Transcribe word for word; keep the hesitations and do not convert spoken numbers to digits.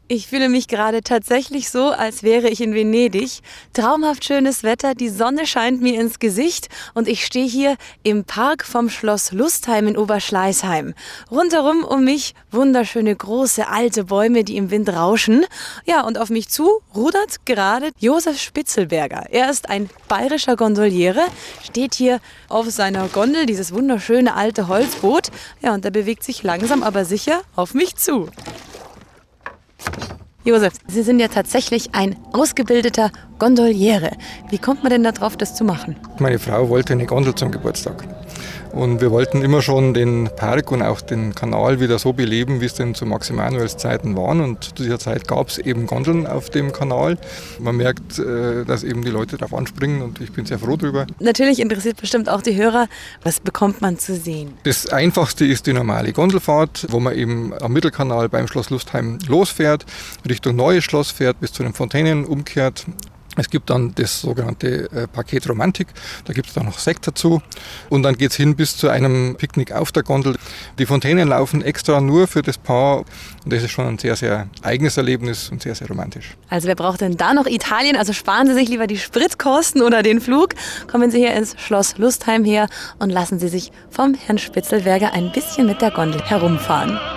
Ich fühle mich gerade tatsächlich so, als wäre ich in Venedig. Traumhaft schönes Wetter, die Sonne scheint mir ins Gesicht und ich stehe hier im Park vom Schloss Lustheim in Oberschleißheim. Rundherum um mich wunderschöne große alte Bäume, die im Wind rauschen. Ja, und auf mich zu rudert gerade Josef Spitzelberger. Er ist ein bayerischer Gondoliere, steht hier auf seiner Gondel, dieses wunderschöne alte Holzboot. Ja, und er bewegt sich langsam, aber sicher auf mich zu. Josef, Sie sind ja tatsächlich ein ausgebildeter Gondoliere. Wie kommt man denn darauf, das zu machen? Meine Frau wollte eine Gondel zum Geburtstag. Und wir wollten immer schon den Park und auch den Kanal wieder so beleben, wie es denn zu Max Emanuels Zeiten waren. Und zu dieser Zeit gab es eben Gondeln auf dem Kanal. Man merkt, dass eben die Leute darauf anspringen und ich bin sehr froh drüber. Natürlich interessiert bestimmt auch die Hörer, was bekommt man zu sehen? Das Einfachste ist die normale Gondelfahrt, wo man eben am Mittelkanal beim Schloss Lustheim losfährt, Richtung Neues Schloss fährt, bis zu den Fontänen umkehrt. Es gibt dann das sogenannte äh, Paket Romantik, da gibt es dann noch Sekt dazu und dann geht es hin bis zu einem Picknick auf der Gondel. Die Fontänen laufen extra nur für das Paar und das ist schon ein sehr, sehr eigenes Erlebnis und sehr, sehr romantisch. Also wer braucht denn da noch Italien? Also sparen Sie sich lieber die Spritkosten oder den Flug. Kommen Sie hier ins Schloss Lustheim her und lassen Sie sich vom Herrn Spitzelberger ein bisschen mit der Gondel herumfahren.